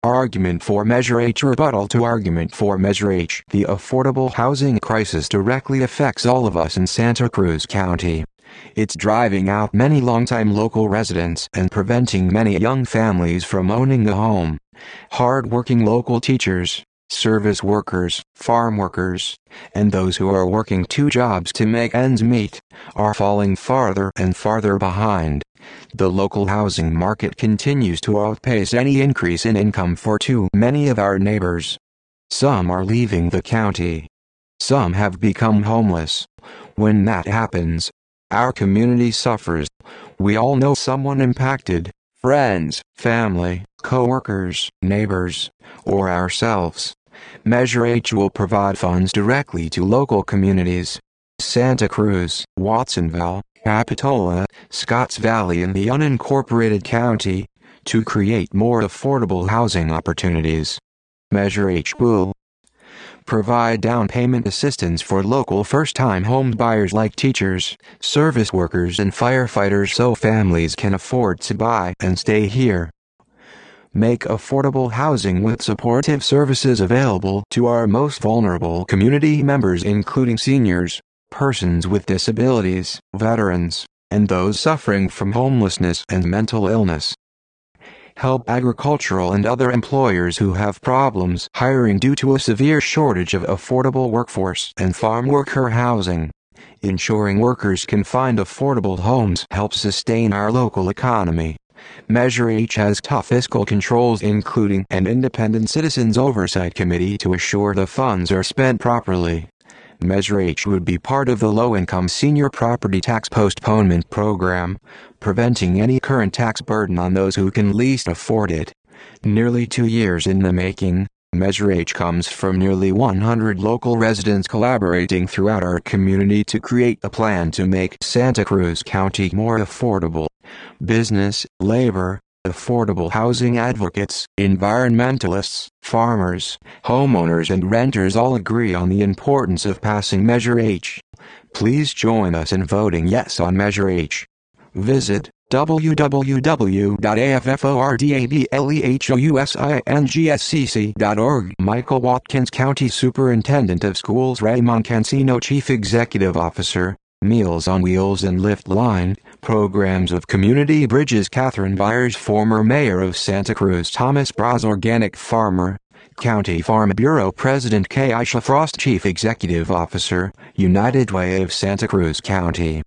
Argument for Measure H. Rebuttal to Argument for Measure H. The affordable housing crisis directly affects all of us in Santa Cruz County. It's driving out many longtime local residents and preventing many young families from owning a home. Hard-working local teachers, service workers, farm workers, and those who are working two jobs to make ends meet, are falling farther and farther behind. The local housing market continues to outpace any increase in income for too many of our neighbors. Some are leaving the county. Some have become homeless. When that happens, our community suffers. We all know someone impacted: friends, family, co-workers, neighbors, or ourselves. Measure H will provide funds directly to local communities. Santa Cruz, Watsonville, Capitola, Scotts Valley and the unincorporated county, to create more affordable housing opportunities. Measure H will provide down payment assistance for local first-time home buyers like teachers, service workers and firefighters so families can afford to buy and stay here. Make affordable housing with supportive services available to our most vulnerable community members, including seniors, persons with disabilities, veterans, and those suffering from homelessness and mental illness. Help agricultural and other employers who have problems hiring due to a severe shortage of affordable workforce and farm worker housing. Ensuring workers can find affordable homes helps sustain our local economy. Measure H has tough fiscal controls, including an independent citizens oversight committee to assure the funds are spent properly. Measure H would be part of the low-income senior property tax postponement program, preventing any current tax burden on those who can least afford it. Nearly 2 years in the making, Measure H comes from nearly 100 local residents collaborating throughout our community to create a plan to make Santa Cruz County more affordable. Business, labor, affordable housing advocates, environmentalists, farmers, homeowners and renters all agree on the importance of passing Measure H. Please join us in voting yes on Measure H. Visit www.affordablehousing.org. Michael Watkins, County Superintendent of Schools; Raymond Cancino, Chief Executive Officer, Meals on Wheels and Lift Line, Programs of Community Bridges; Catherine Byers, former Mayor of Santa Cruz; Thomas Braz, Organic Farmer; County Farm Bureau President; Keisha Frost, Chief Executive Officer, United Way of Santa Cruz County.